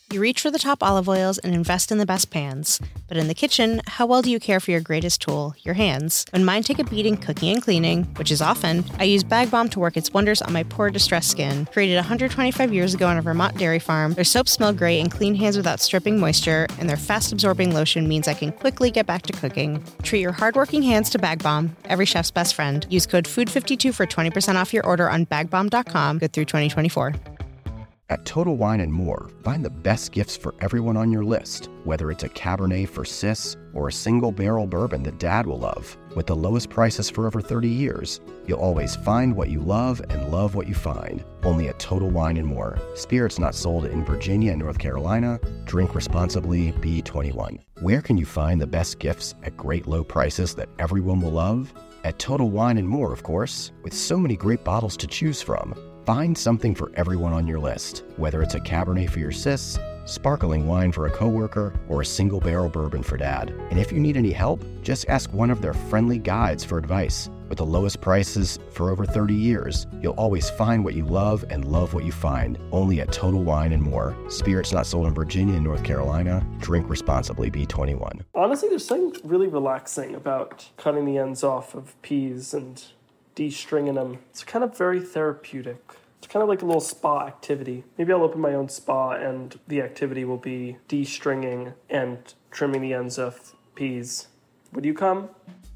You reach for the top olive oils and invest in the best pans. But in the kitchen, how well do you care for your greatest tool, your hands? When mine take a beating cooking and cleaning, which is often, I use Bag Balm to work its wonders on my poor, distressed skin. Created 125 years ago on a Vermont dairy farm, their soaps smell great and clean hands without stripping moisture, and their fast-absorbing lotion means I can quickly get back to cooking. Treat your hardworking hands to Bag Balm, every chef's best friend. Use code FOOD52 for 20% off your order on bagbalm.com, good through 2024. At Total Wine & More, find the best gifts for everyone on your list, whether it's a Cabernet for sis or a single-barrel bourbon that Dad will love. With the lowest prices for over 30 years, you'll always find what you love and love what you find. Only at Total Wine & More. Spirits not sold in Virginia and North Carolina. Drink responsibly. Be 21. Where can you find the best gifts at great low prices that everyone will love? At Total Wine & More, of course, with so many great bottles to choose from. Find something for everyone on your list, whether it's a Cabernet for your sis, sparkling wine for a coworker, or a single-barrel bourbon for Dad. And if you need any help, just ask one of their friendly guides for advice. With the lowest prices for over 30 years, you'll always find what you love and love what you find. Only at Total Wine & More. Spirits not sold in Virginia and North Carolina. Drink responsibly. Be 21. Honestly, there's something really relaxing about cutting the ends off of peas and de-stringing them. It's kind of very therapeutic. It's kind of like a little spa activity. Maybe I'll open my own spa and the activity will be de-stringing and trimming the ends of peas. Would you come?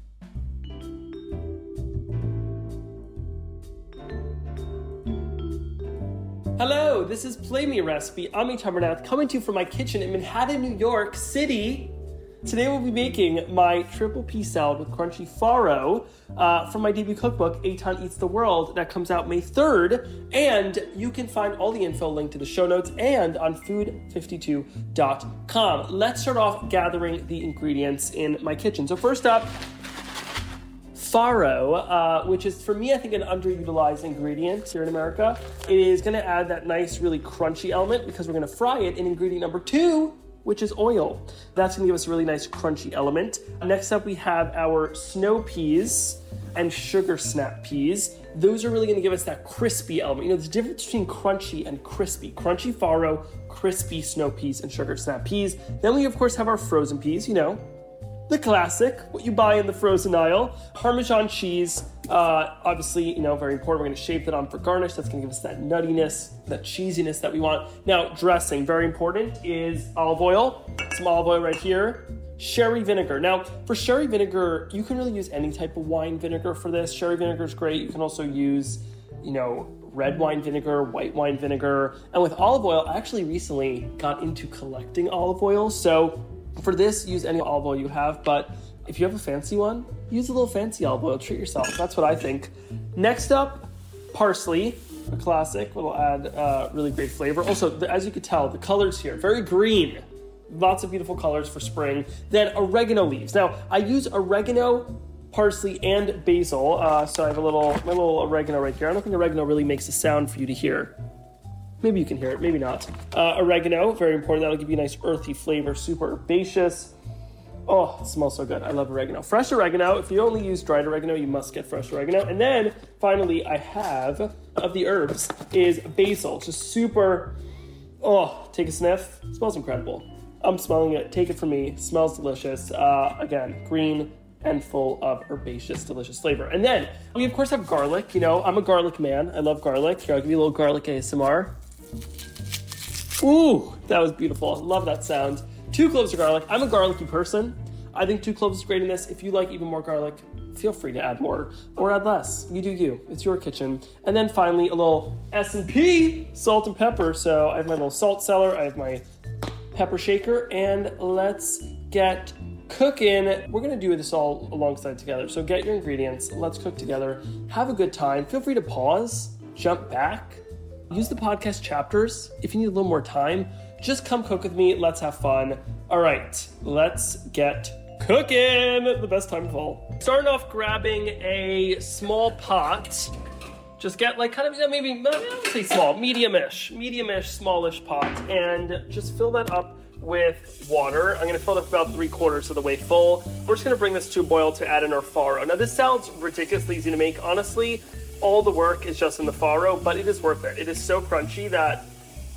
Hello, this is Play Me a Recipe. I'm Eitan Bernath, coming to you from my kitchen in Manhattan, New York City. Today we'll be making my triple pea salad with crunchy farro from my debut cookbook, Eitan Eats the World, that comes out May 3rd. And you can find all the info linked to the show notes and on food52.com. Let's start off gathering the ingredients in my kitchen. So first up, farro, which is, for me, I think an underutilized ingredient here in America. It is going to add that nice, really crunchy element because we're going to fry it in ingredient number 2, which is oil. That's going to give us a really nice crunchy element. Next up, we have our snow peas and sugar snap peas. Those are really going to give us that crispy element. You know, the difference between crunchy and crispy. Crunchy farro, crispy snow peas, and sugar snap peas. Then we, of course, have our frozen peas, you know, the classic, what you buy in the frozen aisle. Parmesan cheese, obviously, you know, very important. We're going to shape that on for garnish. That's going to give us that nuttiness, that cheesiness that we want. Now, dressing, very important, is olive oil. Some olive oil right here. Sherry vinegar. Now, for sherry vinegar, you can really use any type of wine vinegar for this. Sherry vinegar is great. You can also use, you know, red wine vinegar, white wine vinegar. And with olive oil, I actually recently got into collecting olive oil. So for this, use any olive oil you have, but if you have a fancy one, use a little fancy olive oil. Treat yourself. That's what I think. Next up, parsley, a classic. It'll add really great flavor. Also, as you can tell, the colors here, very green. Lots of beautiful colors for spring. Then oregano leaves. Now, I use oregano, parsley, and basil. So I have my little oregano right here. I don't think oregano really makes a sound for you to hear. Maybe you can hear it, maybe not. Oregano, very important. That'll give you a nice earthy flavor, super herbaceous. Oh, it smells so good. I love oregano. Fresh oregano. If you only use dried oregano, you must get fresh oregano. And then, finally, I have, of the herbs, is basil. Just super, take a sniff. It smells incredible. I'm smelling it. Take it from me. It smells delicious. Again, green and full of herbaceous, delicious flavor. And then, we of course have garlic. You know, I'm a garlic man. I love garlic. Here, I'll give you a little garlic ASMR. Ooh, that was beautiful. I love that sound. 2 cloves of garlic. I'm a garlicky person. I think 2 cloves is great in this. If you like even more garlic, feel free to add more or add less. You do you. It's your kitchen. And then finally, a little S&P, salt and pepper. So I have my little salt cellar. I have my pepper shaker. And let's get cooking. We're going to do this all alongside together. So get your ingredients. Let's cook together. Have a good time. Feel free to pause, jump back. Use the podcast chapters if you need a little more time. Just come cook with me. Let's have fun. All right, let's get cooking. The best time of all. Starting off grabbing a small pot. Just get like kind of, maybe, I don't say small, medium-ish, smallish pot. And just fill that up with water. I'm going to fill it up about 3/4 of the way full. We're just going to bring this to a boil to add in our farro. Now, this sounds ridiculously easy to make. Honestly, all the work is just in the farro, but it is worth it. It is so crunchy that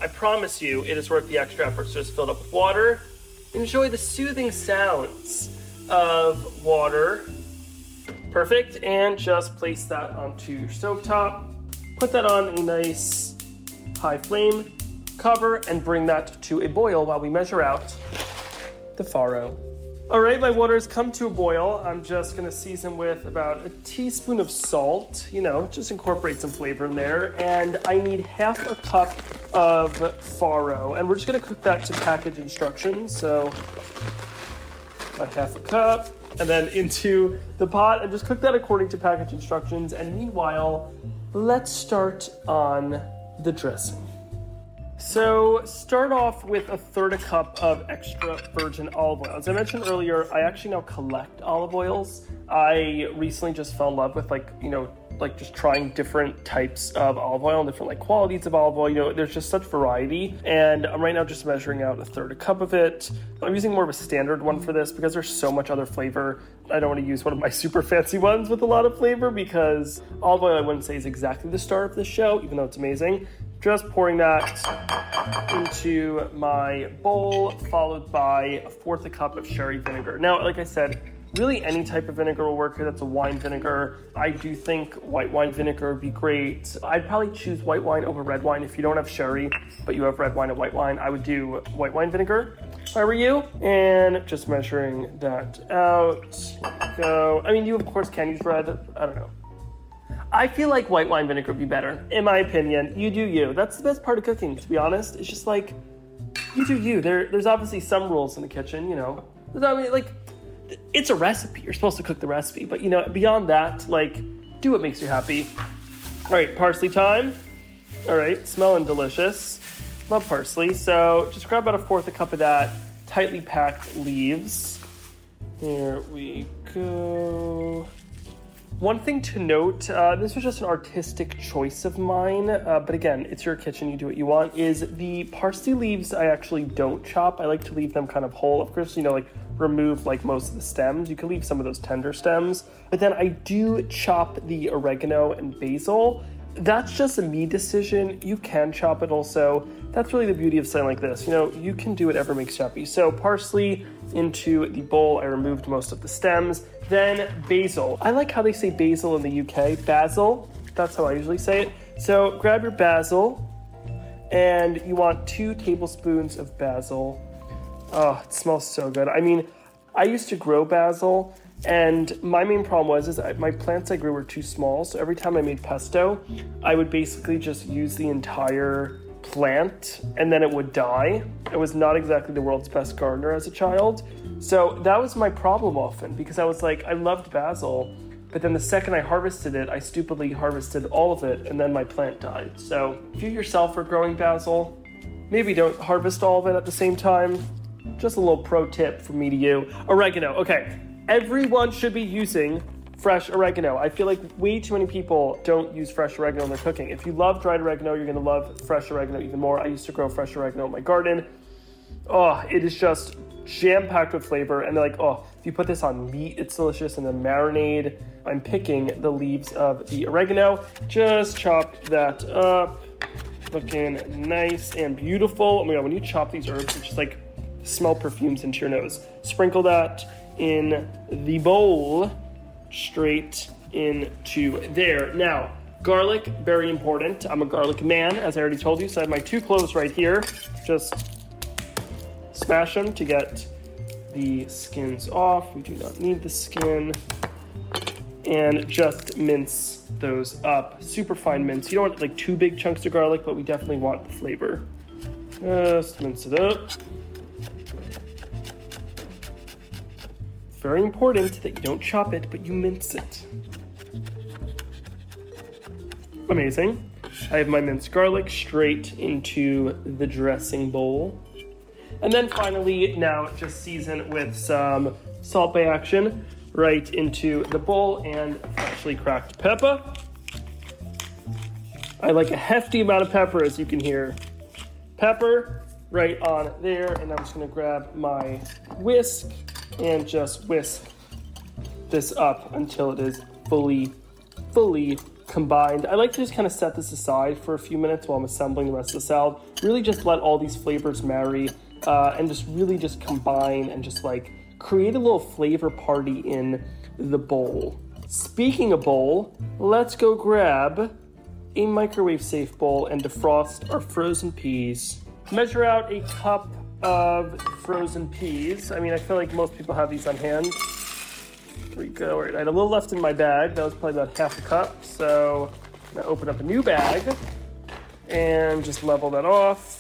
I promise you, it is worth the extra effort. So just fill it up with water. Enjoy the soothing sounds of water. Perfect. And just place that onto your stovetop. Put that on a nice high flame. Cover and bring that to a boil while we measure out the farro. All right, my water has come to a boil. I'm just going to season with about a teaspoon of salt. Just incorporate some flavor in there. And I need half a cup of farro. And we're just going to cook that to package instructions. So about half a cup. And then into the pot and just cook that according to package instructions. And meanwhile, let's start on the dressing. So start off with a third a cup of extra virgin olive oil. As I mentioned earlier, I actually now collect olive oils. I recently just fell in love with just trying different types of olive oil and different qualities of olive oil. There's just such variety. And I'm right now just measuring out a third a cup of it. I'm using more of a standard one for this because there's so much other flavor. I don't want to use one of my super fancy ones with a lot of flavor because olive oil I wouldn't say is exactly the star of this show, even though it's amazing. Just pouring that into my bowl, followed by a fourth a cup of sherry vinegar. Now, like I said, really any type of vinegar will work here. That's a wine vinegar. I do think white wine vinegar would be great. I'd probably choose white wine over red wine. If you don't have sherry, but you have red wine and white wine, I would do white wine vinegar if I were you. And just measuring that out. Go. I mean, you of course can use red. I don't know. I feel like white wine vinegar would be better, in my opinion. You do you. That's the best part of cooking, to be honest. It's just you do you. There's obviously some rules in the kitchen, it's a recipe. You're supposed to cook the recipe. But, beyond that, do what makes you happy. All right, parsley time. All right, smelling delicious. Love parsley. So just grab about a fourth a cup of that. Tightly packed leaves. Here we go. One thing to note, this was just an artistic choice of mine, but again, it's your kitchen, you do what you want, is the parsley leaves I actually don't chop. I like to leave them kind of whole. Of course, remove most of the stems. You can leave some of those tender stems, but then I do chop the oregano and basil. That's just a me decision. You can chop it also. That's really the beauty of something like this. You can do whatever makes you happy. So parsley into the bowl. I removed most of the stems. Then basil. I like how they say basil in the UK. Basil. That's how I usually say it. So grab your basil. And you want 2 tablespoons of basil. Oh, it smells so good. I mean, I used to grow basil. And my main problem was my plants I grew were too small. So every time I made pesto, I would basically just use the entire plant and then it would die. I was not exactly the world's best gardener as a child. So that was my problem often because I was I loved basil, but then the second I harvested it, I stupidly harvested all of it and then my plant died. So if you yourself are growing basil, maybe don't harvest all of it at the same time. Just a little pro tip from me to you. Oregano. Okay. Everyone should be using fresh oregano. I feel like way too many people don't use fresh oregano in their cooking. If you love dried oregano, you're going to love fresh oregano even more. I used to grow fresh oregano in my garden. Oh, it is just jam-packed with flavor. And they're if you put this on meat, it's delicious. And then marinade. I'm picking the leaves of the oregano. Just chop that up. Looking nice and beautiful. Oh my God, when you chop these herbs, it's just smell perfumes into your nose. Sprinkle that in the bowl, straight into there. Now, garlic, very important. I'm a garlic man, as I already told you, so I have my 2 cloves right here. Just smash them to get the skins off. We do not need the skin. And just mince those up. Super fine mince. You don't want 2 big chunks of garlic, but we definitely want the flavor. Just mince it up. Very important that you don't chop it, but you mince it. Amazing. I have my minced garlic straight into the dressing bowl. And then finally, now just season with some Salt Bae action right into the bowl and freshly cracked pepper. I like a hefty amount of pepper, as you can hear. Pepper right on there, and I'm just gonna grab my whisk and just whisk this up until it is fully combined. I like to just kind of set this aside for a few minutes while I'm assembling the rest of the salad. Really just let all these flavors marry and just really just combine and just like create a little flavor party in the bowl. Speaking of bowl, let's go grab a microwave safe bowl and defrost our frozen peas. Measure out a cup of frozen peas. I mean, I feel like most people have these on hand. There we go. All right, I had a little left in my bag. That was probably about half a cup. So I'm gonna open up a new bag and just level that off.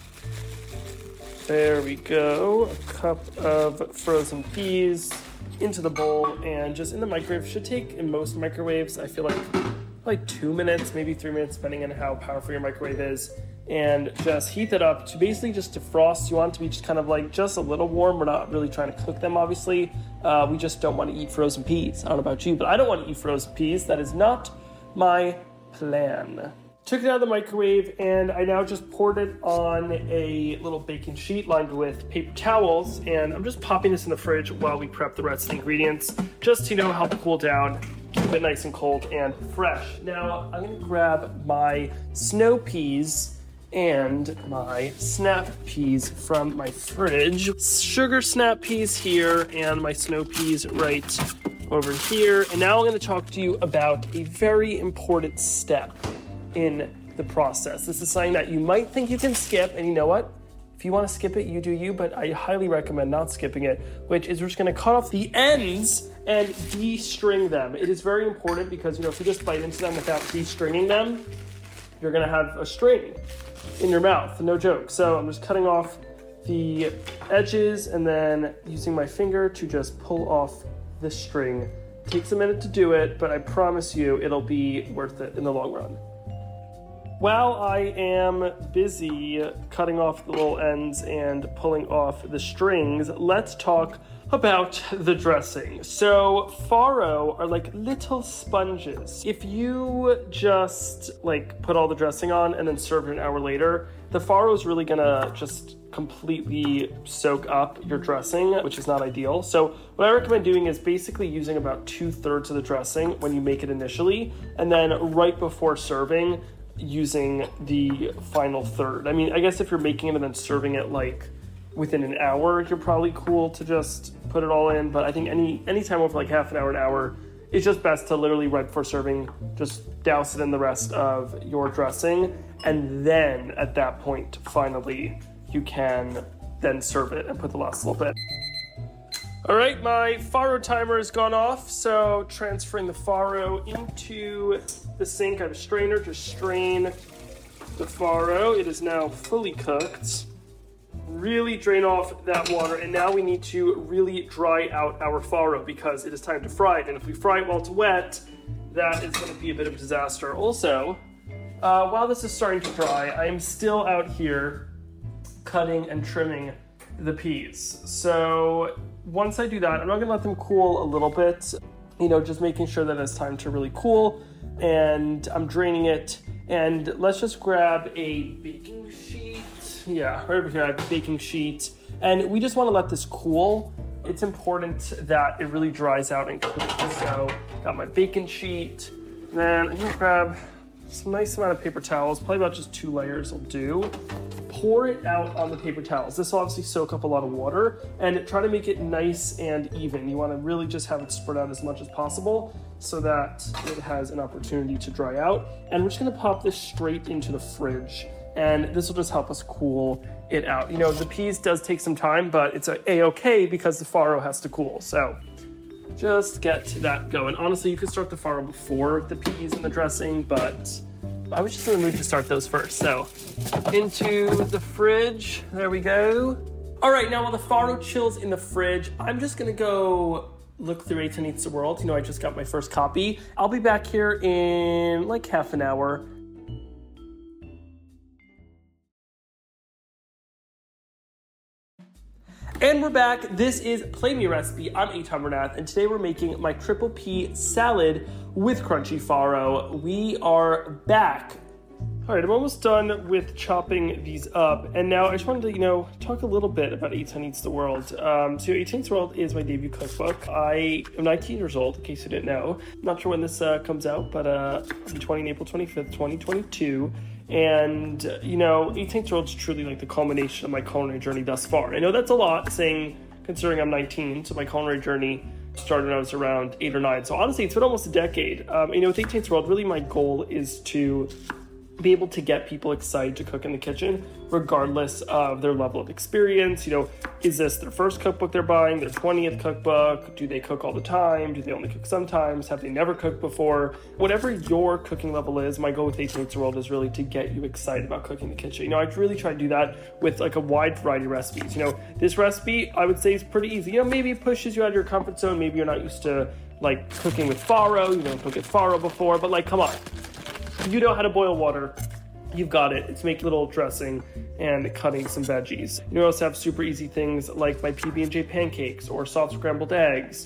There we go. A cup of frozen peas into the bowl and just in the microwave. Should take, in most microwaves, I feel like 2 minutes, maybe 3 minutes, depending on how powerful your microwave is. And just heat that up to basically just defrost. You want it to be just kind of like just a little warm. We're not really trying to cook them, obviously. We just don't want to eat frozen peas. I don't know about you, but I don't want to eat frozen peas. That is not my plan. Took it out of the microwave, and I now just poured it on a little baking sheet lined with paper towels, and I'm just popping this in the fridge while we prep the rest of the ingredients, just to, help it cool down, keep it nice and cold and fresh. Now, I'm gonna grab my snow peas and my snap peas from my fridge. Sugar snap peas here, and my snow peas right over here. And now I'm gonna talk to you about a very important step in the process. This is something that you might think you can skip, and you know what? If you want to skip it, you do you, but I highly recommend not skipping it, which is we're just going to cut off the ends and de-string them. It is very important because, if you just bite into them without de-stringing them, you're going to have a string in your mouth, no joke. So I'm just cutting off the edges and then using my finger to just pull off the string. It takes a minute to do it, but I promise you it'll be worth it in the long run. While I am busy cutting off the little ends and pulling off the strings, let's talk about the dressing. So farro are like little sponges. If you just put all the dressing on and then serve it an hour later, the farro is really gonna just completely soak up your dressing, which is not ideal. So what I recommend doing is basically using about 2/3 of the dressing when you make it initially, and then right before serving, using the final third. I mean, I guess if you're making it and then serving it within an hour, you're probably cool to just put it all in. But I think any time over half an hour, it's just best to literally right before serving, just douse it in the rest of your dressing. And then at that point, finally, you can then serve it and put the last little bit. All right, my farro timer has gone off, so transferring the farro into the sink. I have a strainer to strain the farro. It is now fully cooked. Really drain off that water, and now we need to really dry out our farro because it is time to fry it. And if we fry it while it's wet, that is going to be a bit of a disaster. Also, while this is starting to dry, I am still out here cutting and trimming the peas. So once I do that, I'm not gonna let them cool a little bit, just making sure that it's time to really cool, and I'm draining it. And let's just grab a baking sheet. Yeah, right over here I have a baking sheet, and we just want to let this cool. It's important that it really dries out and cools. So got my baking sheet, and then I'm gonna grab some nice amount of paper towels, probably about just 2 layers will do. Pour it out on the paper towels. This will obviously soak up a lot of water, and try to make it nice and even. You want to really just have it spread out as much as possible so that it has an opportunity to dry out. And we're just going to pop this straight into the fridge, and this will just help us cool it out. The peas does take some time, but it's a-okay because the farro has to cool. So just get that going. Honestly, you could start the farro before the peas and the dressing, but I was just in the mood to start those first. So into the fridge, there we go. All right, now while the farro chills in the fridge, I'm just gonna go look through 8 10 Eats the World. I just got my first copy. I'll be back here in half an hour. And we're back. This is Play Me Recipe. I'm Eitan Bernath, and today we're making my triple pea salad with crunchy farro. We are back All right, I'm almost done with chopping these up, and now I just wanted to, talk a little bit about 18 Eats the World. So 18 Eats the World is my debut cookbook. I am 19 years old, in case you didn't know. I'm not sure when this comes out, but I'll be 20 on April 25th, 2022. And, 18 Eats the World is truly like the culmination of my culinary journey thus far. I know that's a lot, considering I'm 19, so my culinary journey started when I was around 8 or 9. So honestly, it's been almost a decade. With 18 Eats the World, really my goal is to be able to get people excited to cook in the kitchen, regardless of their level of experience. Is this their first cookbook they're buying, their 20th cookbook? Do they cook all the time? Do they only cook sometimes? Have they never cooked before? Whatever your cooking level is, my goal with 18 Eats the World is really to get you excited about cooking in the kitchen. I really try to do that with like a wide variety of recipes. This recipe, I would say, is pretty easy. Maybe it pushes you out of your comfort zone. Maybe you're not used to like cooking with farro. You don't cook with farro before, but like, come on. You know how to boil water. You've got it. It's making a little dressing and cutting some veggies. You also have super easy things like my PB&J pancakes or soft scrambled eggs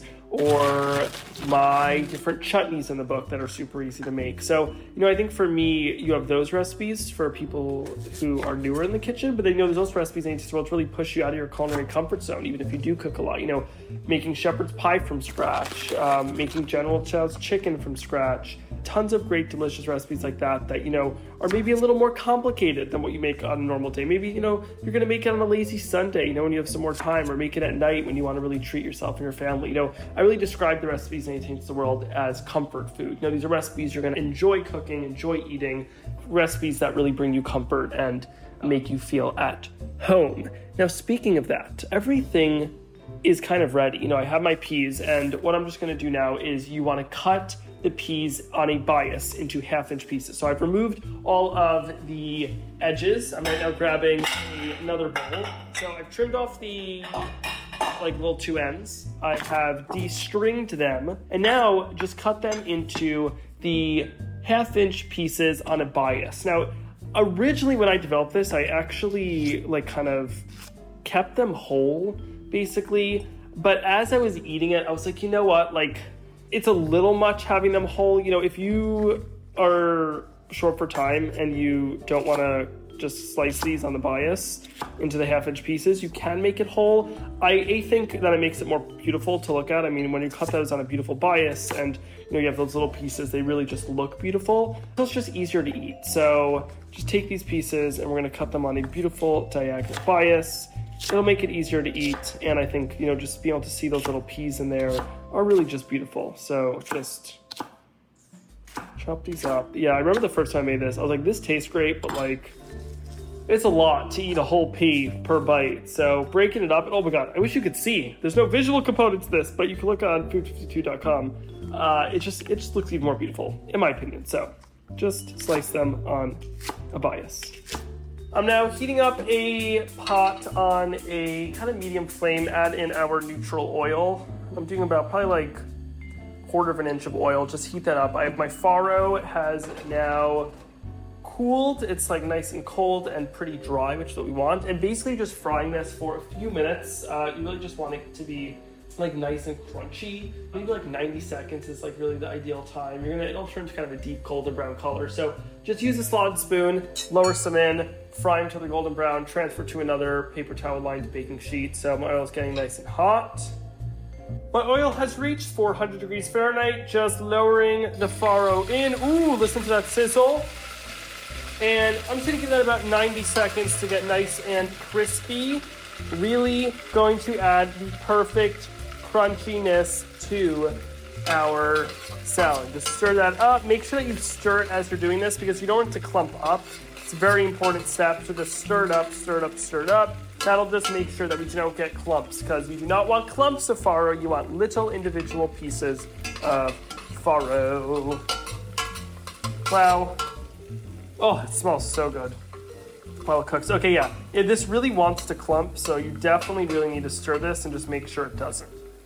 or my different chutneys in the book that are super easy to make. So, I think for me, you have those recipes for people who are newer in the kitchen, but then, there's also recipes in 18 Eats the World to really push you out of your culinary comfort zone, even if you do cook a lot. Making shepherd's pie from scratch, making General Tso's chicken from scratch, tons of great, delicious recipes like that, are maybe a little more complicated than what you make on a normal day. Maybe, you're going to make it on a lazy Sunday, when you have some more time, or make it at night when you want to really treat yourself and your family. I really describe the recipes in 18 Eats the World as comfort food. These are recipes you're going to enjoy cooking, enjoy eating, recipes that really bring you comfort and make you feel at home. Now, speaking of that, everything is kind of ready. I have my peas, and what I'm just going to do now is you want to cut the peas on a bias into 1/2-inch pieces. So I've removed all of the edges. I'm right now grabbing another bowl. So I've trimmed off the little two ends. I have de-stringed them, and now just cut them into the 1/2-inch pieces on a bias. Now, originally when I developed this, I actually kind of kept them whole, basically. But as I was eating it, I was like, you know what, it's a little much having them whole. If you are short for time and you don't want to just slice these on the bias into the 1/2-inch pieces, you can make it whole. I think that it makes it more beautiful to look at. When you cut those on a beautiful bias and you have those little pieces, they really just look beautiful. So it's just easier to eat. So just take these pieces and we're going to cut them on a beautiful diagonal bias. It'll make it easier to eat, and I think, just being able to see those little peas in there are really just beautiful. So just chop these up. Yeah, I remember the first time I made this, I was like, this tastes great, but it's a lot to eat a whole pea per bite. So breaking it up, oh my god, I wish you could see. There's no visual component to this, but you can look on food52.com. It just looks even more beautiful, in my opinion. So just slice them on a bias. I'm now heating up a pot on a kind of medium flame, add in our neutral oil. I'm doing about probably 1/4 of an inch of oil, just heat that up. I have my farro has now cooled. It's nice and cold and pretty dry, which is what we want. And basically just frying this for a few minutes. You really just want it to be nice and crunchy. Maybe 90 seconds is really the ideal time. It'll turn to kind of a deep golden brown color. So just use a slotted spoon, lower some in, fry until they're golden brown, transfer to another paper towel lined baking sheet. So my oil is getting nice and hot. My oil has reached 400 degrees Fahrenheit, just lowering the farro in. Ooh, listen to that sizzle. And I'm just gonna give that about 90 seconds to get nice and crispy. Really going to add the perfect crunchiness to our salad. Just stir that up. Make sure that you stir it as you're doing this because you don't want it to clump up. It's a very important step. So just stir it up, stir it up, stir it up. That'll just make sure that we don't get clumps because you do not want clumps of farro. You want little individual pieces of farro. Wow. Oh, it smells so good while it cooks. Okay, yeah. This really wants to clump, so you definitely really need to stir this and just make sure it doesn't.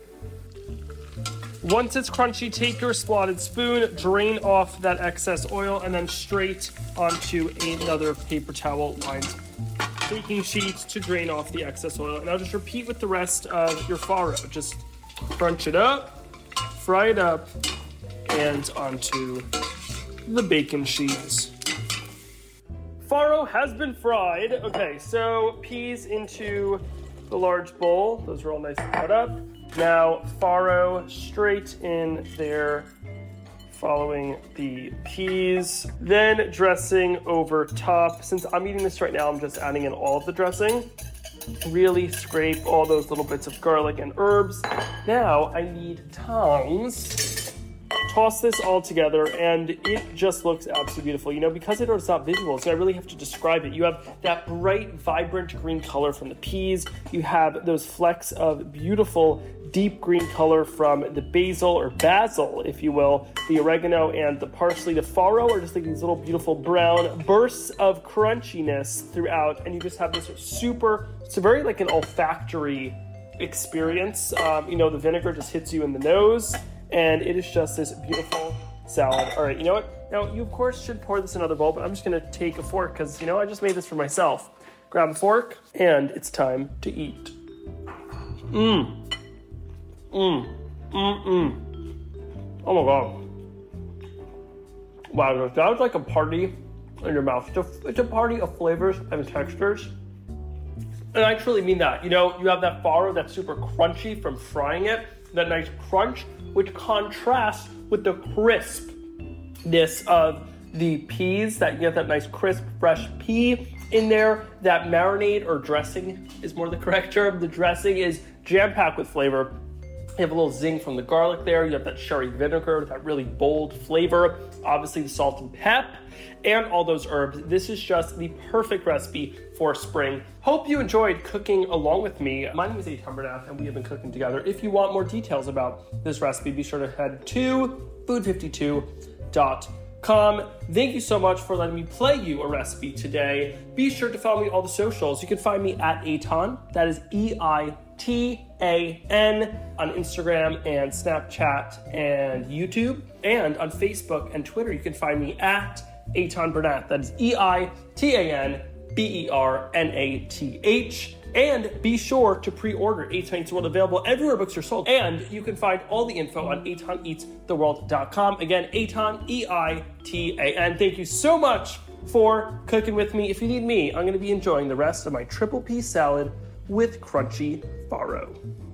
Once it's crunchy, take your slotted spoon, drain off that excess oil, and then straight onto another paper towel lined baking sheet to drain off the excess oil. And I'll just repeat with the rest of your farro. Just crunch it up, fry it up, and onto the bacon sheets. Farro has been fried. Okay, so peas into the large bowl. Those are all nice and cut up. Now, farro straight in there, following the peas. Then dressing over top. Since I'm eating this right now, I'm just adding in all of the dressing. Really scrape all those little bits of garlic and herbs. Now, I need tongs. Toss this all together, and it just looks absolutely beautiful. You know, because it's not visual, so I really have to describe it. You have that bright, vibrant green color from the peas. You have those flecks of beautiful, deep green color from the basil, or basil, if you will, the oregano and the parsley. The farro are just like these little beautiful brown bursts of crunchiness throughout, and you just have this it's very like an olfactory experience. The vinegar just hits you in the nose. And it is just this beautiful salad. All right, you know what? Now, you, of course, should pour this in another bowl, but I'm just going to take a fork because, I just made this for myself. Grab a fork, and it's time to eat. Oh, my God. Wow, that was like a party in your mouth. It's a party of flavors and textures. And I truly mean that. You have that farro that's super crunchy from frying it. That nice crunch, which contrasts with the crispness of the peas, that you get that nice crisp, fresh pea in there. That marinade or dressing is more the correct term. The dressing is jam-packed with flavor. You have a little zing from the garlic there. You have that sherry vinegar, that really bold flavor. Obviously the salt and pep and all those herbs. This is just the perfect recipe for spring. Hope you enjoyed cooking along with me. My name is Eitan Bernath, and we have been cooking together. If you want more details about this recipe, be sure to head to food52.com. Thank you so much for letting me play you a recipe today. Be sure to follow me on all the socials. You can find me at Eitan. That is EITAN on Instagram and Snapchat and YouTube. And on Facebook and Twitter, you can find me at Eitan Bernath. That is EITANBERNATH. And be sure to pre-order Eitan Eats the World, available everywhere books are sold. And you can find all the info on EitanEatsTheWorld.com. Again, Eitan, EITAN. Thank you so much for cooking with me. If you need me, I'm going to be enjoying the rest of my triple pea salad with crunchy farro.